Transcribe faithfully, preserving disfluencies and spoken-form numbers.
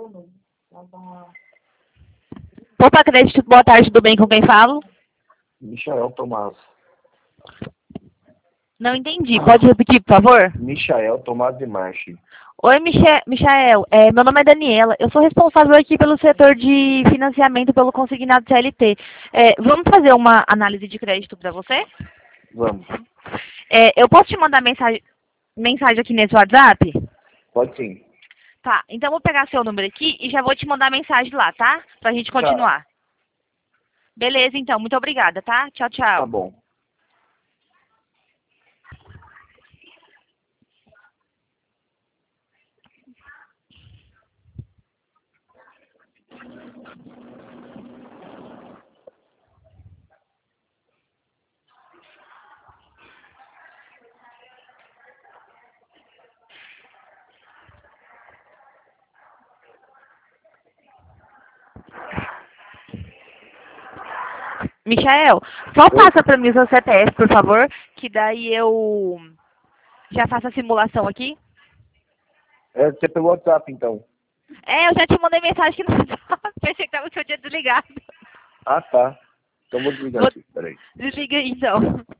Opa, crédito, boa tarde, tudo bem? Com quem falo? Michael Tomás. Não entendi, pode repetir, por favor? Michael Tomás de Marchi. Oi, Miche Michael, é, meu nome é Daniela, eu sou responsável aqui pelo setor de financiamento pelo consignado C L T. É, vamos fazer uma análise de crédito para você? Vamos. É, eu posso te mandar mensagem, mensagem aqui nesse WhatsApp? Pode sim. Tá, então eu vou pegar seu número aqui e já vou te mandar mensagem lá, tá? Pra gente Tá. continuar. Beleza, então, muito obrigada, tá? Tchau, tchau. Tá bom. Michael, só passa para mim o seu C P F, por favor, que daí eu já faço a simulação aqui. É, você pelo WhatsApp, então. É, eu já te mandei mensagem aqui no WhatsApp, pensei que tava o seu dia desligado. Ah, tá. Então vou desligar Vou... aqui. Peraí. Desliga aí, então.